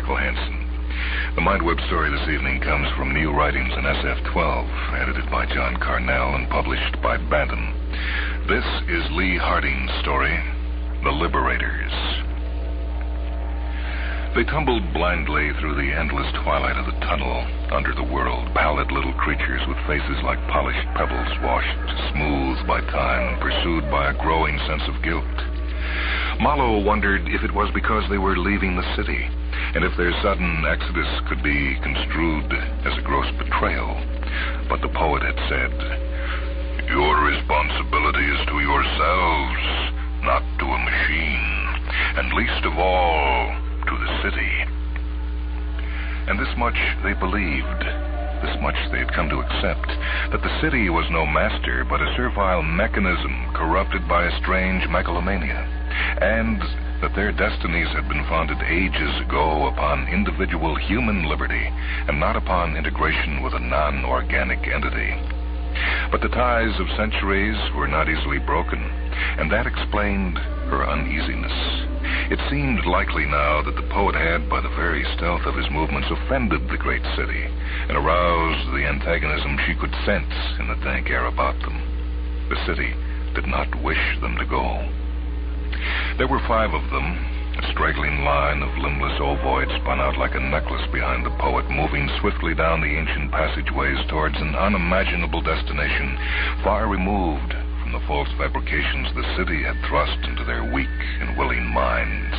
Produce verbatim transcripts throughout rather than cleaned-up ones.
Michael Hansen. The Mindweb story this evening comes from New Writings in S F twelve, edited by John Carnell and published by Bantam. This is Lee Harding's story, The Liberators. They tumbled blindly through the endless twilight of the tunnel, under the world, pallid little creatures with faces like polished pebbles washed smooth by time, pursued by a growing sense of guilt. Malo wondered if it was because they were leaving the city, and if their sudden exodus could be construed as a gross betrayal. But the poet had said, "Your responsibility is to yourselves, not to a machine, and least of all, to the city." And this much they believed, this much they had come to accept, that the city was no master, but a servile mechanism corrupted by a strange megalomania, and that their destinies had been founded ages ago upon individual human liberty, and not upon integration with a non-organic entity. But the ties of centuries were not easily broken, and that explained her uneasiness. It seemed likely now that the poet had, by the very stealth of his movements, offended the great city and aroused the antagonism she could sense in the dank air about them. The city did not wish them to go. There were five of them, a straggling line of limbless ovoids spun out like a necklace behind the poet, moving swiftly down the ancient passageways towards an unimaginable destination, far removed from the false fabrications the city had thrust into their weak and willing minds.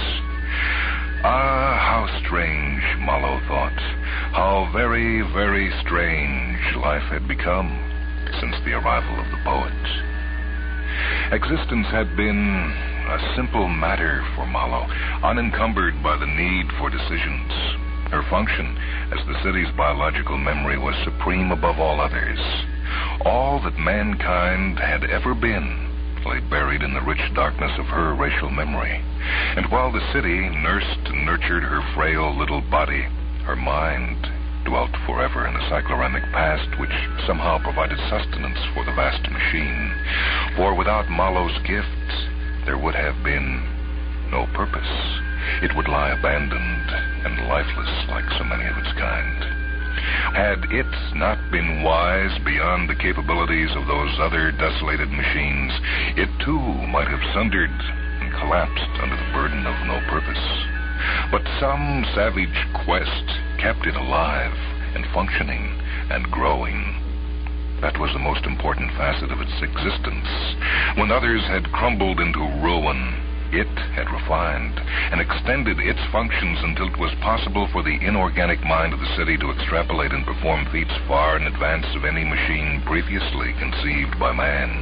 Ah, how strange, Malo thought. How very, very strange life had become since the arrival of the poet. Existence had been a simple matter for Malo, unencumbered by the need for decisions. Her function as the city's biological memory was supreme above all others. All that mankind had ever been lay buried in the rich darkness of her racial memory. And while the city nursed and nurtured her frail little body, her mind dwelt forever in a cycloramic past which somehow provided sustenance for the vast machine. For without Malo's gifts, there would have been no purpose. It would lie abandoned and lifeless like so many of its kind. Had it not been wise beyond the capabilities of those other desolated machines, it too might have sundered and collapsed under the burden of no purpose. But some savage quest kept it alive and functioning and growing. That was the most important facet of its existence. When others had crumbled into ruin, it had refined and extended its functions until it was possible for the inorganic mind of the city to extrapolate and perform feats far in advance of any machine previously conceived by man.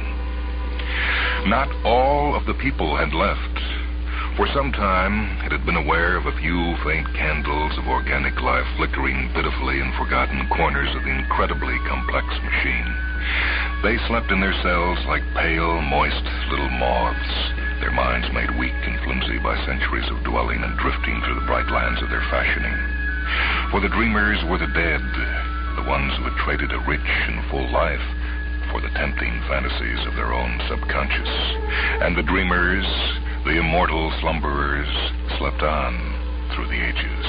Not all of the people had left. For some time, it had been aware of a few faint candles of organic life flickering pitifully in forgotten corners of the incredibly complex machine. They slept in their cells like pale, moist little moths, their minds made weak and flimsy by centuries of dwelling and drifting through the bright lands of their fashioning. For the dreamers were the dead, the ones who had traded a rich and full life for the tempting fantasies of their own subconscious. And the dreamers, the immortal slumberers, slept on through the ages.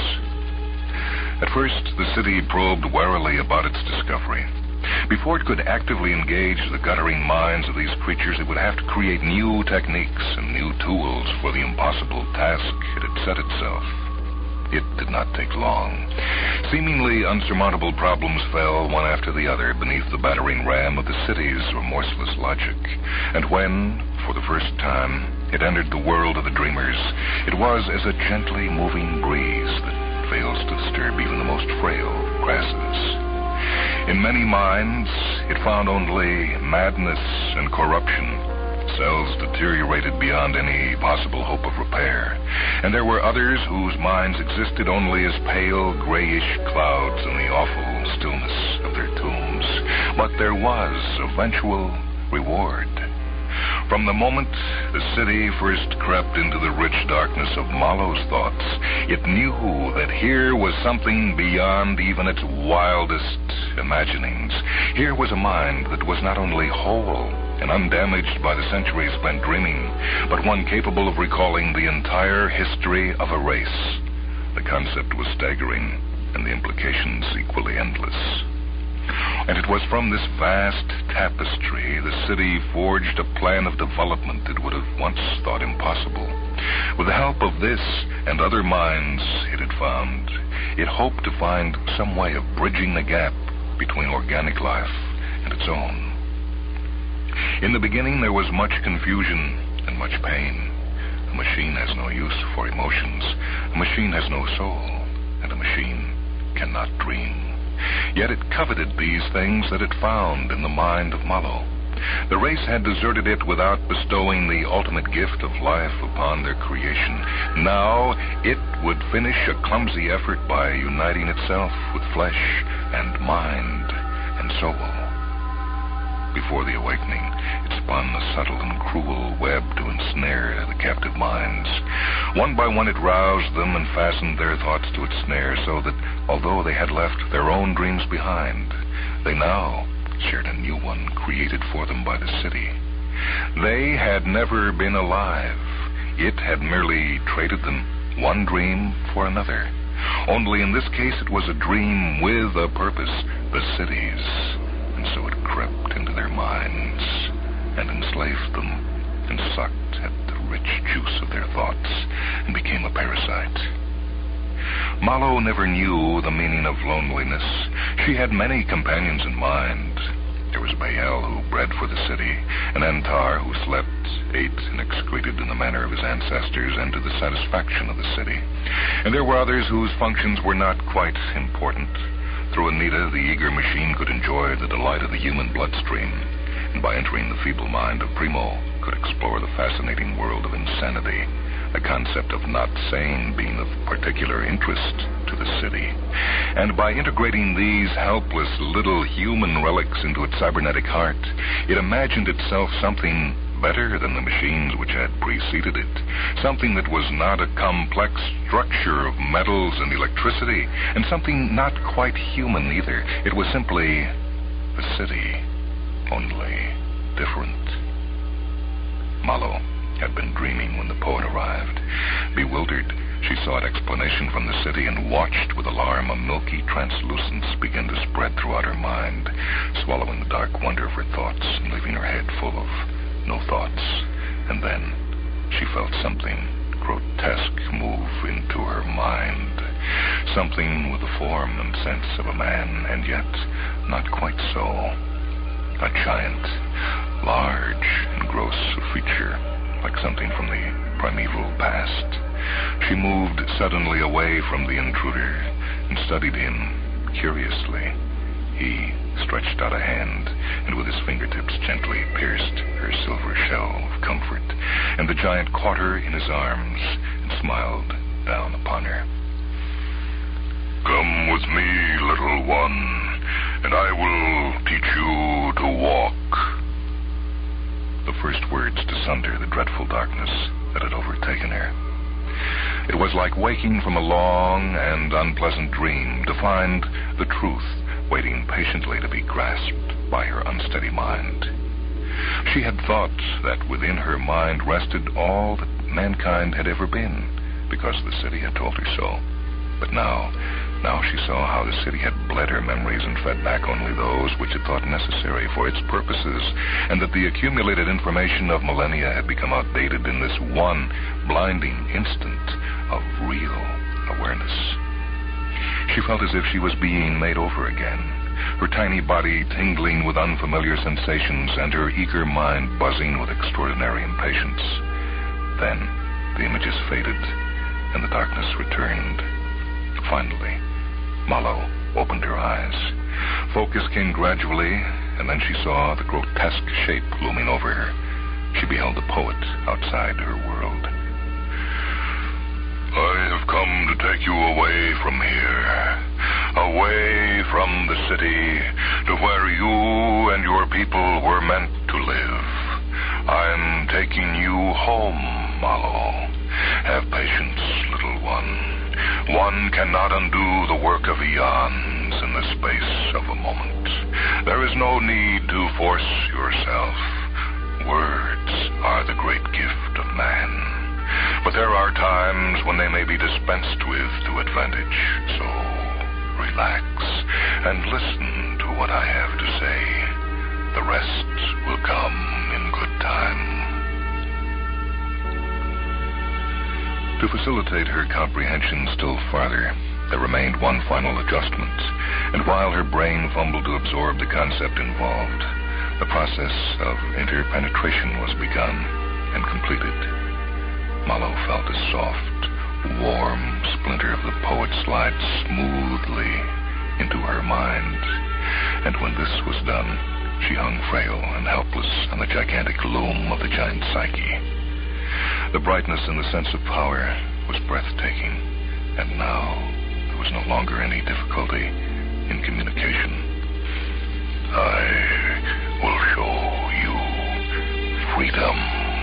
At first, the city probed warily about its discovery. Before it could actively engage the guttering minds of these creatures, it would have to create new techniques and new tools for the impossible task it had set itself. It did not take long. Seemingly unsurmountable problems fell one after the other beneath the battering ram of the city's remorseless logic. And when, for the first time, it entered the world of the dreamers, it was as a gently moving breeze that fails to disturb even the most frail grasses. In many minds, it found only madness and corruption, cells deteriorated beyond any possible hope of repair. And there were others whose minds existed only as pale, grayish clouds in the awful stillness of their tombs. But there was eventual reward. From the moment the city first crept into the rich darkness of Malo's thoughts, it knew that here was something beyond even its wildest imaginings. Here was a mind that was not only whole and undamaged by the centuries spent dreaming, but one capable of recalling the entire history of a race, The concept was staggering, and the implications equally endless. And it was from this vast tapestry the city forged a plan of development it would have once thought impossible. With the help of this and other minds it had found, it hoped to find some way of bridging the gap between organic life and its own. In the beginning there was much confusion and much pain. A machine has no use for emotions. A machine has no soul, and a machine cannot dream. Yet it coveted these things that it found in the mind of Mallow. The race had deserted it without bestowing the ultimate gift of life upon their creation. Now it would finish a clumsy effort by uniting itself with flesh and mind and soul. Before the awakening, it spun a subtle and cruel web to ensnare the captive minds. One by one it roused them and fastened their thoughts to its snare, so that although they had left their own dreams behind, they now shared a new one created for them by the city. They had never been alive. It had merely traded them, one dream for another. Only in this case it was a dream with a purpose, the city's. And so it crept into their minds and enslaved them and sucked at the rich juice of their thoughts and became a parasite. Mallow never knew the meaning of loneliness. She had many companions in mind. There was Bael, who bred for the city, and Antar, who slept, ate, and excreted in the manner of his ancestors and to the satisfaction of the city. And there were others whose functions were not quite important. Through Anita, the eager machine could enjoy the delight of the human bloodstream, and by entering the feeble mind of Primo, could explore the fascinating world of insanity, a concept of not sane being of particular interest to the city. And by integrating these helpless little human relics into its cybernetic heart, it imagined itself something better than the machines which had preceded it, something that was not a complex structure of metals and electricity, and something not quite human either. It was simply a city, only different. Mallow had been dreaming when the poet arrived. Bewildered, she sought explanation from the city and watched with alarm a milky translucence begin to spread throughout her mind, swallowing the dark wonder of her thoughts and leaving her head full of no thoughts. And then she felt something grotesque move into her mind, something with the form and sense of a man, and yet not quite so. A giant, large and gross of feature, like something from the primeval past. She moved suddenly away from the intruder and studied him curiously. He stretched out a hand and with his fingertips gently pierced her silver shell of comfort, and the giant caught her in his arms and smiled down upon her. "Come with me, little one, and I will teach you to walk." The first words to sunder the dreadful darkness that had overtaken her. It was like waking from a long and unpleasant dream to find the truth waiting patiently to be grasped by her unsteady mind. She had thought that within her mind rested all that mankind had ever been, because the city had told her so. But now, now she saw how the city had bled her memories and fed back only those which it thought necessary for its purposes, and that the accumulated information of millennia had become outdated in this one blinding instant of real awareness. She felt as if she was being made over again, her tiny body tingling with unfamiliar sensations and her eager mind buzzing with extraordinary impatience. Then the images faded and the darkness returned. Finally, Mallow opened her eyes. Focus came gradually, and then she saw the grotesque shape looming over her. She beheld the poet outside her world. "I have come to take you away from here, away from the city, to where you and your people were meant to live. I'm taking you home, Mallow. Have patience, little one. One cannot undo the work of eons in the space of a moment. There is no need to force yourself. Words are the great gift of man. But But there are times when they may be dispensed with to advantage. So, relax and listen to what I have to say. The rest will come in good time. To facilitate her comprehension still farther, there remained one final adjustment, and while her brain fumbled to absorb the concept involved, the process of interpenetration was begun and completed. Mallow felt a soft, warm splinter of the poet slide smoothly into her mind, and when this was done, she hung frail and helpless on the gigantic loom of the giant psyche. The brightness and the sense of power was breathtaking, and now there was no longer any difficulty in communication. I will show you freedom.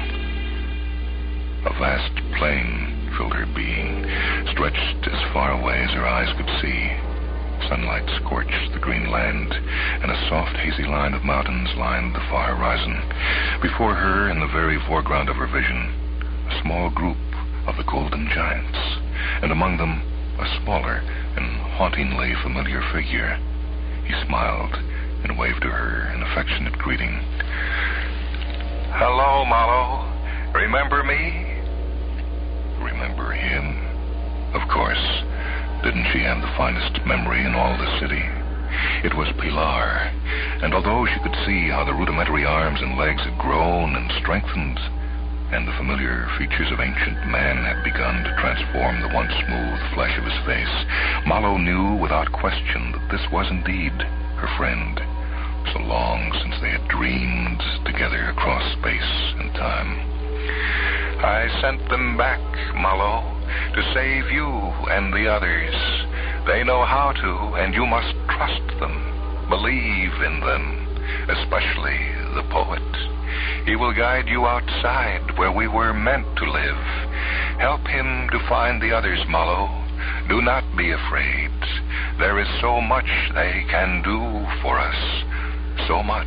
A vast plain filled her being, stretched as far away as her eyes could see. Sunlight scorched the green land, and a soft, hazy line of mountains lined the far horizon. Before her, in the very foreground of her vision, a small group of the Golden Giants, and among them, a smaller and hauntingly familiar figure. He smiled and waved to her an affectionate greeting. Hello, Mallow. Remember me? Remember him? Of course. Didn't she have the finest memory in all the city? It was Pilar, and although she could see how the rudimentary arms and legs had grown and strengthened, and the familiar features of ancient man had begun to transform the once smooth flesh of his face, Mallow knew without question that this was indeed her friend, so long since they had dreamed together across space and time. I sent them back, Mallow, to save you and the others. They know how to, and you must trust them, believe in them, especially the poet. He will guide you outside where we were meant to live. Help him to find the others, Mallow. Do not be afraid. There is so much they can do for us. So much.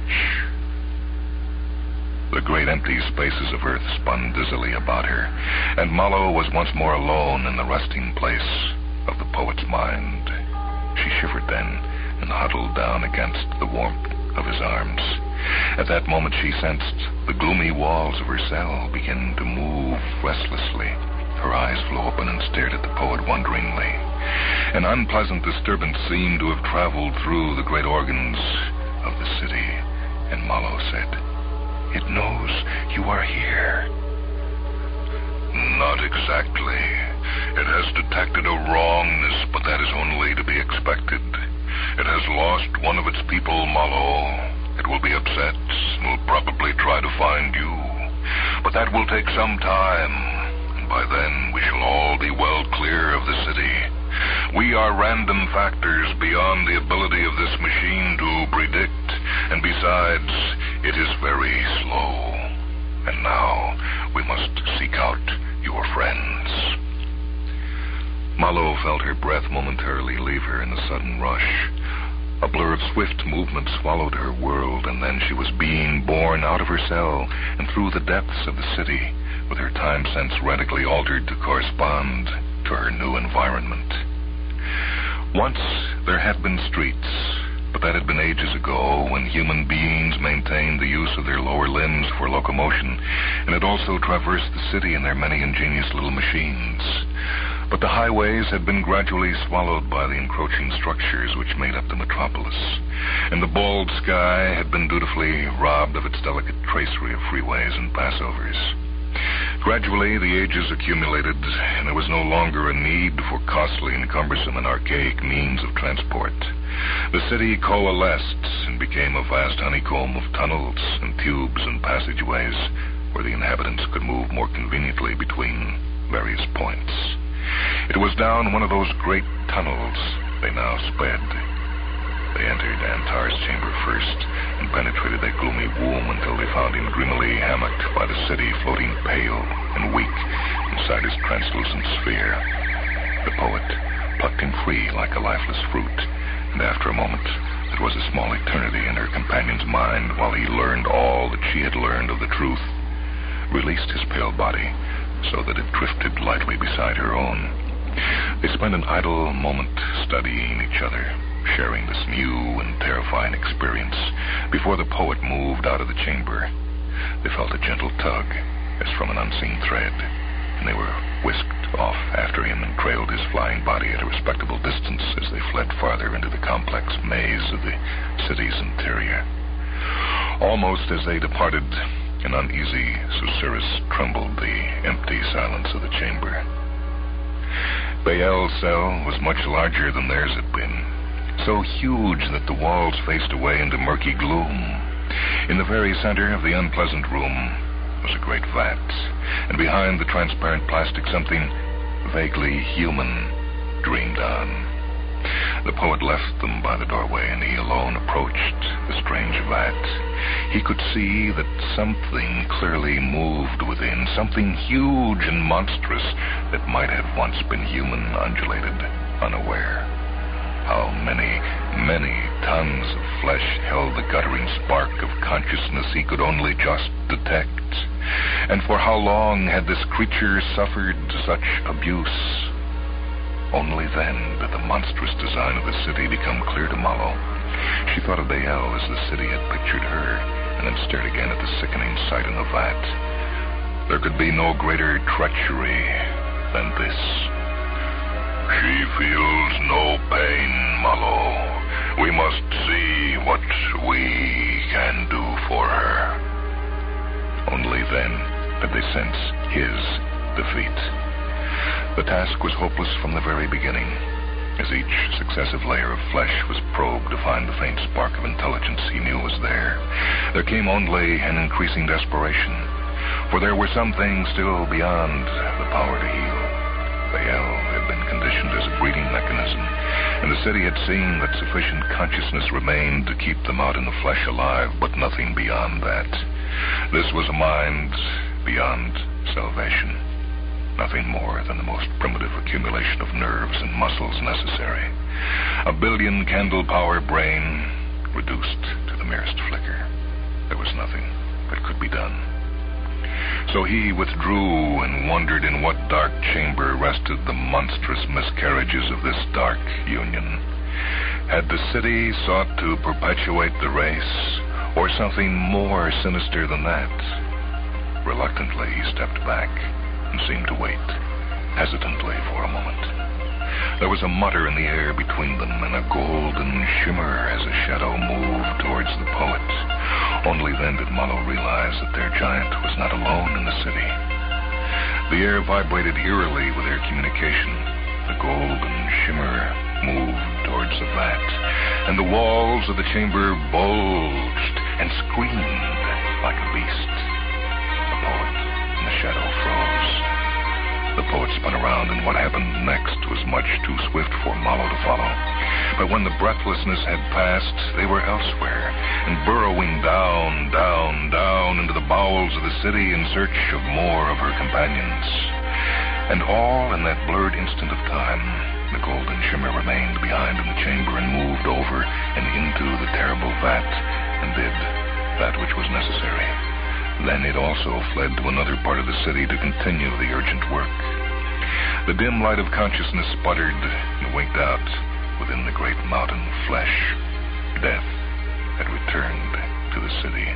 The great empty spaces of Earth spun dizzily about her, and Mallow was once more alone in the resting place of the poet's mind. She shivered then and huddled down against the warmth of his arms. At that moment she sensed the gloomy walls of her cell begin to move restlessly. Her eyes flew open and stared at the poet wonderingly. An unpleasant disturbance seemed to have traveled through the great organs of the city, and Mallow said, "It knows you are here." Not exactly. It has detected a wrongness, but that is only to be expected. It has lost one of its people, Mallow. It will be upset and will probably try to find you. But that will take some time, and by then we shall all be well clear of the city. We are random factors beyond the ability of this machine to predict, and besides, it is very slow. And now we must seek out your friends. Mallow felt her breath momentarily leave her in a sudden rush. A blur of swift movement swallowed her world, and then she was being borne out of her cell and through the depths of the city, with her time sense radically altered to correspond to her new environment. Once there had been streets, but that had been ages ago, when human beings maintained the use of their lower limbs for locomotion, and had also traversed the city in their many ingenious little machines. But the highways had been gradually swallowed by the encroaching structures which made up the metropolis, and the bald sky had been dutifully robbed of its delicate tracery of freeways and passovers. Gradually, the ages accumulated, and there was no longer a need for costly and cumbersome and archaic means of transport. The city coalesced and became a vast honeycomb of tunnels and tubes and passageways where the inhabitants could move more conveniently between various points. It was down one of those great tunnels they now sped. They entered Antar's chamber first and penetrated that gloomy womb until they found him dreamily hammocked by the city, floating pale and weak inside his translucent sphere. The poet plucked him free like a lifeless fruit, and after a moment that was a small eternity in her companion's mind while he learned all that she had learned of the truth, released his pale body, so that it drifted lightly beside her own. They spent an idle moment studying each other, sharing this new and terrifying experience, before the poet moved out of the chamber. They felt a gentle tug, as from an unseen thread, and they were whisked off after him and trailed his flying body at a respectable distance as they fled farther into the complex maze of the city's interior. Almost as they departed, an uneasy susurrus trembled the empty silence of the chamber. Bael's cell was much larger than theirs had been, so huge that the walls faced away into murky gloom. In the very center of the unpleasant room was a great vat, and behind the transparent plastic something vaguely human dreamed on. The poet left them by the doorway, and he alone approached the strange vat. He could see that something clearly moved within, something huge and monstrous that might have once been human, undulated, unaware. How many, many tons of flesh held the guttering spark of consciousness he could only just detect. And for how long had this creature suffered such abuse? Only then did the monstrous design of the city become clear to Mallow. She thought of Bael as the city had pictured her, and then stared again at the sickening sight in the vat. There could be no greater treachery than this. She feels no pain, Mallow. We must see what we can do for her. Only then did they sense his defeat. The task was hopeless from the very beginning. As each successive layer of flesh was probed to find the faint spark of intelligence he knew was there, there came only an increasing desperation, for there were some things still beyond the power to heal. Bael had been conditioned as a breeding mechanism, and the city had seen that sufficient consciousness remained to keep them out in the flesh alive, but nothing beyond that. This was a mind beyond salvation. Nothing more than the most primitive accumulation of nerves and muscles necessary. A billion candle-power brain reduced to the merest flicker. There was nothing that could be done. So he withdrew and wondered in what dark chamber rested the monstrous miscarriages of this dark union. Had the city sought to perpetuate the race, or something more sinister than that? Reluctantly, he stepped back and seemed to wait, hesitantly for a moment. There was a mutter in the air between them, and a golden shimmer as a shadow moved towards the poet. Only then did Mallow realize that their giant was not alone in the city. The air vibrated eerily with their communication. The golden shimmer moved towards the vat, and the walls of the chamber bulged and screamed like a beast. The poet in the shadow froze. The poet spun around, and what happened next was much too swift for Mallow to follow. But when the breathlessness had passed, they were elsewhere, and burrowing down, down, down into the bowels of the city in search of more of her companions. And all in that blurred instant of time, the golden shimmer remained behind in the chamber and moved over and into the terrible vat and did that which was necessary. Then it also fled to another part of the city to continue the urgent work. The dim light of consciousness sputtered and winked out within the great mountain of flesh. Death had returned to the city.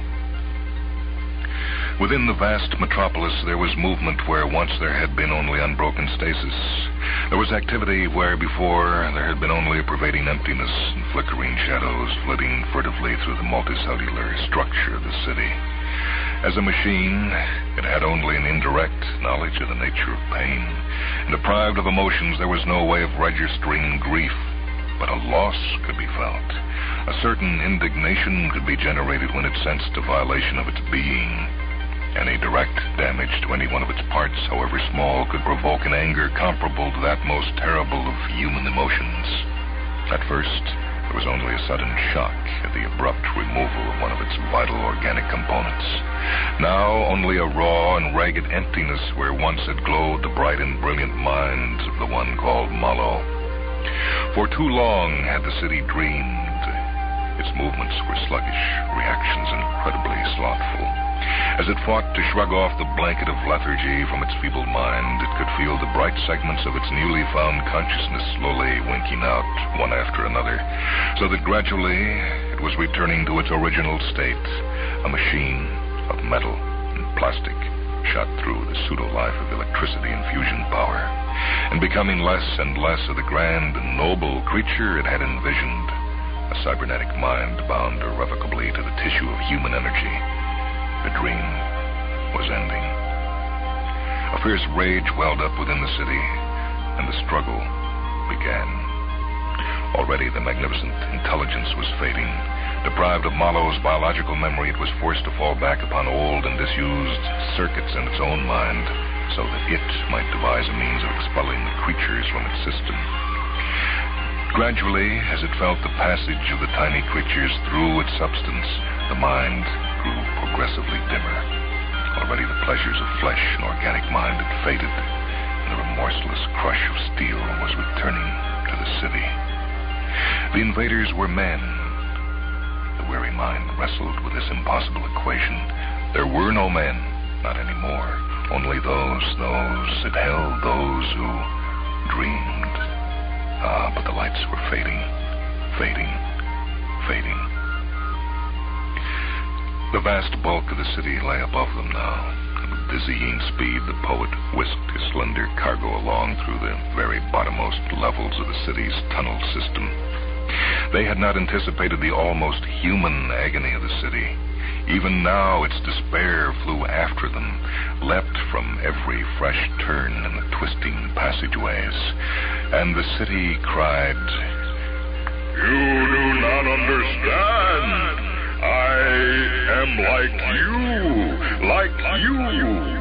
Within the vast metropolis, there was movement where once there had been only unbroken stasis. There was activity where before there had been only a pervading emptiness and flickering shadows flitting furtively through the multicellular structure of the city. As a machine, it had only an indirect knowledge of the nature of pain, and deprived of emotions, there was no way of registering grief, but a loss could be felt. A certain indignation could be generated when it sensed a violation of its being. Any direct damage to any one of its parts, however small, could provoke an anger comparable to that most terrible of human emotions. At first, there was only a sudden shock at the abrupt removal of one of its vital organic components. Now only a raw and ragged emptiness where once had glowed the bright and brilliant mind of the one called Mallow. For too long had the city dreamed. Its movements were sluggish, reactions incredibly slothful. As it fought to shrug off the blanket of lethargy from its feeble mind, it could feel the bright segments of its newly found consciousness slowly winking out, one after another, so that gradually it was returning to its original state, a machine of metal and plastic, shot through the pseudo-life of electricity and fusion power, and becoming less and less of the grand and noble creature it had envisioned, a cybernetic mind bound irrevocably to the tissue of human energy. The dream was ending. A fierce rage welled up within the city, and the struggle began. Already the magnificent intelligence was fading. Deprived of Malo's biological memory, it was forced to fall back upon old and disused circuits in its own mind, so that it might devise a means of expelling the creatures from its system. Gradually, as it felt the passage of the tiny creatures through its substance, the mind grew progressively dimmer. Already the pleasures of flesh and organic mind had faded, and the remorseless crush of steel was returning to the city. The invaders were men. The weary mind wrestled with this impossible equation. There were no men, not anymore. Only those, those it held, those who dreamed. Ah, but the lights were fading, fading, fading. The vast bulk of the city lay above them now, and with dizzying speed the poet whisked his slender cargo along through the very bottommost levels of the city's tunnel system. They had not anticipated the almost human agony of the city. Even now its despair flew after them, leapt from every fresh turn in the twisting passageways, and the city cried, "You do not understand! I am like you, like you."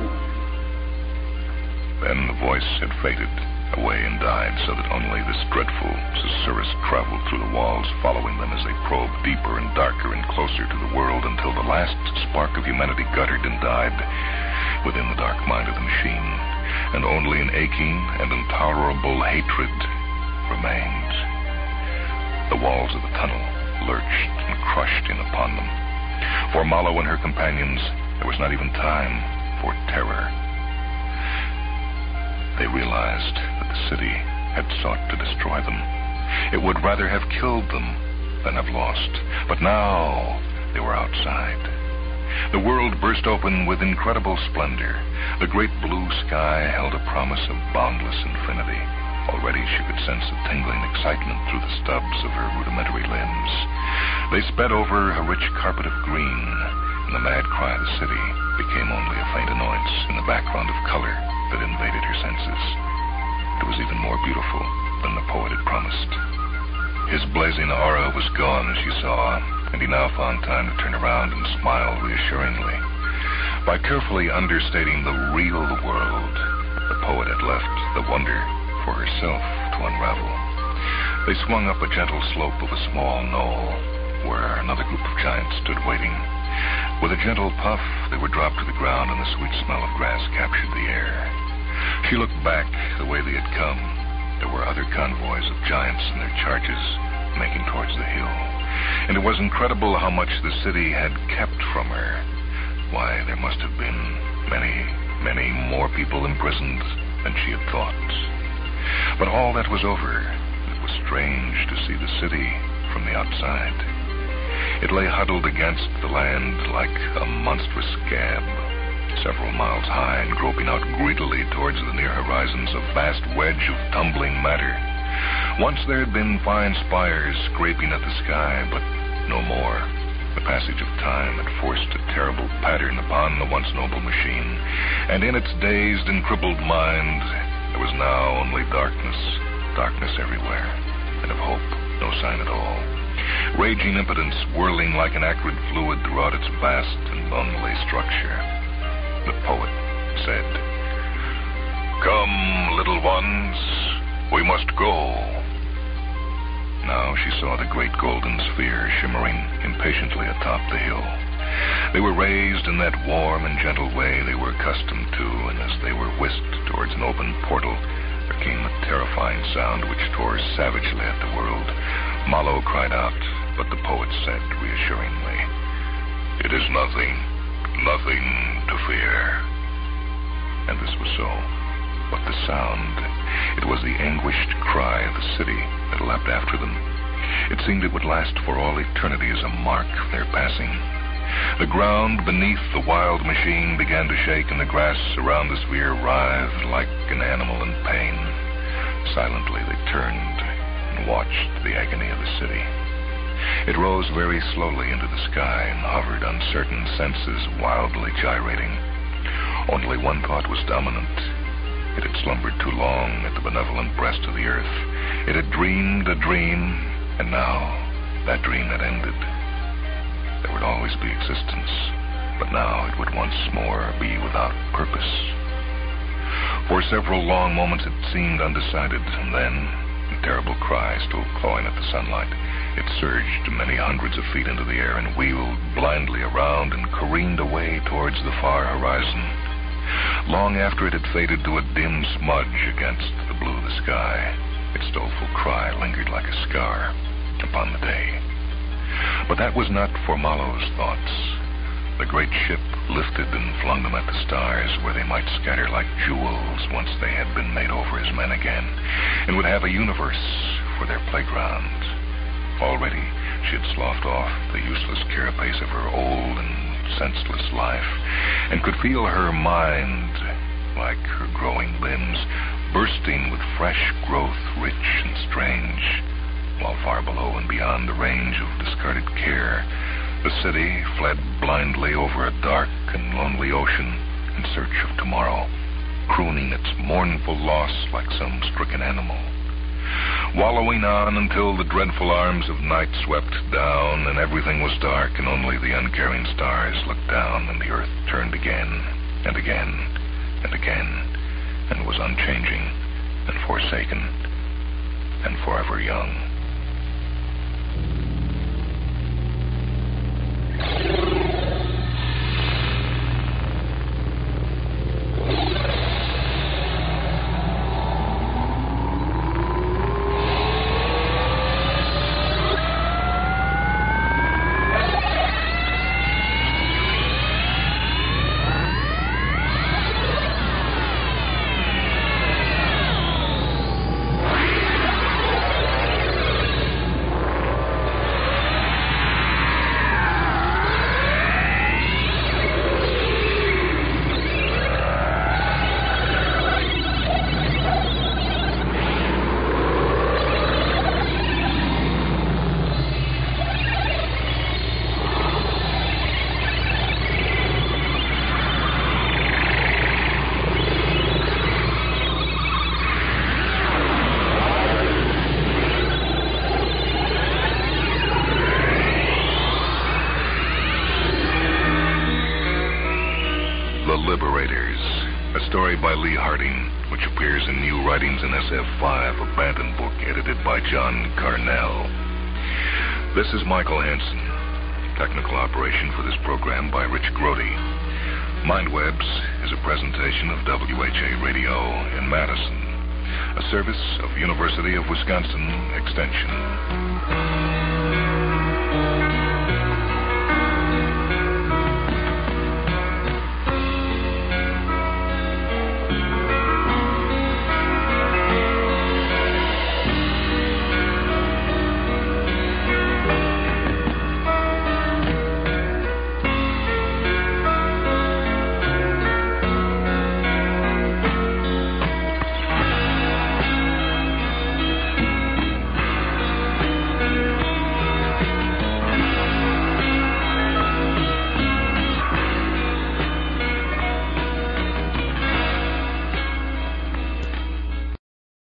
Then the voice had faded away and died, so that only this dreadful susurrus traveled through the walls, following them as they probed deeper and darker and closer to the world, until the last spark of humanity guttered and died within the dark mind of the machine, and only an aching and intolerable hatred remained. The walls of the tunnel lurched and crushed in upon them. For Malo and her companions, there was not even time for terror. They realized that the city had sought to destroy them. It would rather have killed them than have lost. But now they were outside. The world burst open with incredible splendor. The great blue sky held a promise of boundless infinity. Already she could sense a tingling excitement through the stubs of her rudimentary limbs. They sped over a rich carpet of green, and the mad cry of the city became only a faint annoyance in the background of color that invaded her senses. It was even more beautiful than the poet had promised. His blazing aura was gone, as she saw, and he now found time to turn around and smile reassuringly. By carefully understating the real world, the poet had left the wonder for herself to unravel. They swung up a gentle slope of a small knoll, where another group of giants stood waiting. With a gentle puff, they were dropped to the ground, and the sweet smell of grass captured the air. She looked back the way they had come. There were other convoys of giants and their charges making towards the hill. And it was incredible how much the city had kept from her. Why, there must have been many, many more people imprisoned than she had thought. But all that was over. It was strange to see the city from the outside. It lay huddled against the land like a monstrous scab, several miles high and groping out greedily towards the near horizons, a vast wedge of tumbling matter. Once there had been fine spires scraping at the sky, but no more. The passage of time had forced a terrible pattern upon the once noble machine, and in its dazed and crippled mind there was now only darkness, darkness everywhere, and of hope no sign at all. Raging impotence whirling like an acrid fluid throughout its vast and lonely structure. The poet said, "Come, little ones, we must go." Now she saw the great golden sphere shimmering impatiently atop the hill. They were raised in that warm and gentle way they were accustomed to, and as they were whisked towards an open portal, there came a terrifying sound which tore savagely at the world. Malo cried out, but the poet said reassuringly, "It is nothing, nothing and this was so. But the sound, it was the anguished cry of the city that leapt after them. It seemed it would last for all eternity as a mark of their passing. The ground beneath the wild machine began to shake, and the grass around the sphere writhed like an animal in pain. Silently they turned and watched the agony of the city. It rose very slowly into the sky and hovered, uncertain, senses wildly gyrating. Only one thought was dominant. It had slumbered too long at the benevolent breast of the earth. It had dreamed a dream, and now that dream had ended. There would always be existence, but now it would once more be without purpose. For several long moments it seemed undecided, and then, a terrible cry still clawing at the sunlight, it surged many hundreds of feet into the air and wheeled blindly around and careened away towards the far horizon. Long after it had faded to a dim smudge against the blue of the sky, its doleful cry lingered like a scar upon the day. But that was not for Marlowe's thoughts. The great ship lifted and flung them at the stars, where they might scatter like jewels once they had been made over as men again, and would have a universe for their playground. Already she had sloughed off the useless carapace of her old and senseless life, and could feel her mind, like her growing limbs, bursting with fresh growth, rich and strange, while far below and beyond the range of discarded care, the city fled blindly over a dark and lonely ocean in search of tomorrow, crooning its mournful loss like some stricken animal, wallowing on until the dreadful arms of night swept down and everything was dark and only the uncaring stars looked down and the earth turned again and again and again and was unchanging and forsaken and forever young. By Lee Harding, which appears in New Writings in S F five, a Bantam book edited by John Carnell. This is Michael Hansen. Technical operation for this program by Rich Grody. Mindwebs is a presentation of W H A Radio in Madison, a service of University of Wisconsin Extension.